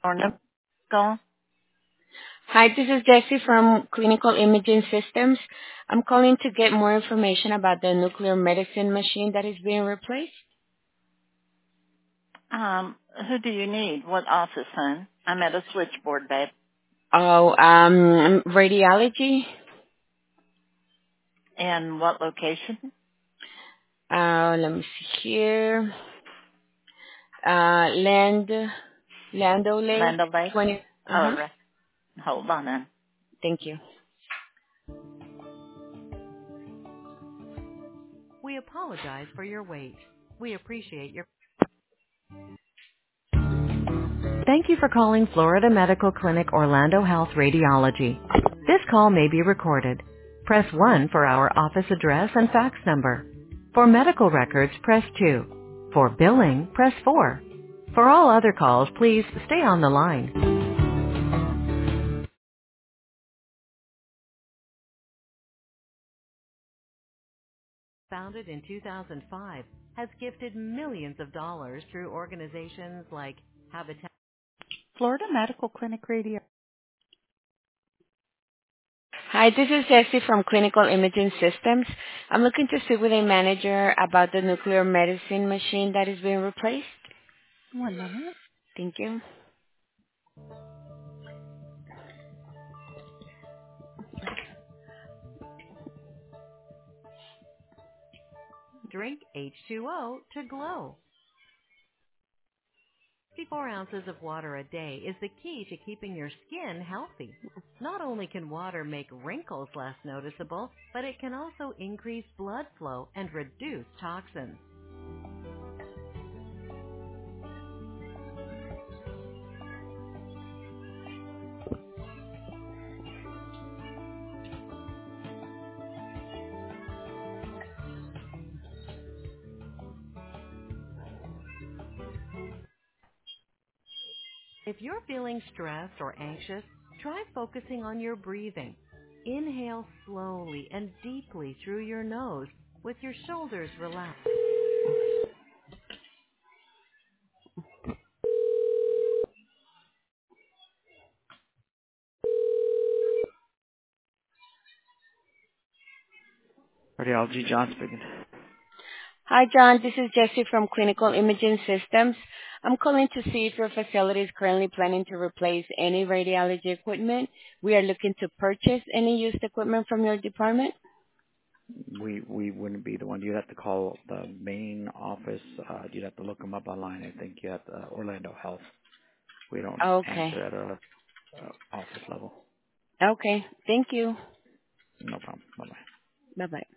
Go. Hi, this is Jessie from Clinical Imaging Systems. I'm calling to get more information about the nuclear medicine machine that is being replaced. Who do you need? What office, hon? I'm at a switchboard, babe. Oh, radiology. And what location? Let me see here. Lando Lake, Land Lake? 20. Oh, Uh-huh. right. Hold on, then. Thank you. We apologize for your wait. We appreciate your... Thank you for calling Florida Medical Clinic Orlando Health Radiology. This call may be recorded. Press 1 for our office address and fax number. For medical records, press 2. For billing, press 4. For all other calls, please stay on the line. Founded in 2005, has gifted millions of dollars through organizations like Habitat. Florida Medical Clinic Radio. Hi, this is Jessie from Clinical Imaging Systems. I'm looking to speak with a manager about the nuclear medicine machine that is being replaced. One moment. Thank you. Drink H2O to glow. 54 ounces of water a day is the key to keeping your skin healthy. Not only can water make wrinkles less noticeable, but it can also increase blood flow and reduce toxins. If you're feeling stressed or anxious, try focusing on your breathing. Inhale slowly and deeply through your nose with your shoulders relaxed. Radiology, John speaking. Hi, John. This is Jessie from Clinical Imaging Systems. I'm calling to see if your facility is currently planning to replace any radiology equipment. We are looking to purchase any used equipment from your department. We wouldn't be the one. You'd have to call the main office. You'd have to look them up online. I think you have Orlando Health. We don't Okay. answer at a office level. Okay. Thank you. No problem. Bye bye. Bye-bye.